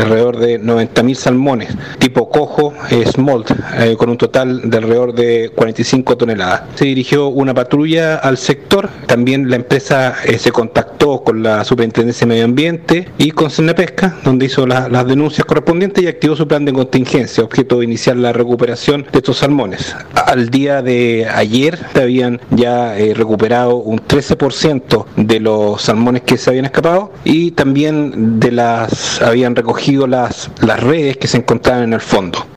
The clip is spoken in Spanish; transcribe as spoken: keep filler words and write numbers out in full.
alrededor de noventa mil salmones, tipo cojo, eh, smolt, eh, con un total de alrededor de cuarenta y cinco toneladas. Se dirigió una patrulla al sector, también la empresa eh, se contactó con la Superintendencia de Medio Ambiente y con Senapesca, donde hizo la, las denuncias correspondientes y activó su plan de contingencia, objeto de iniciar la recuperación de estos salmones. Al día de ayer se habían ya eh, recuperado un trece por ciento de los salmones que se habían escapado y también de las habían recogido las, las redes que se encontraban en el fondo.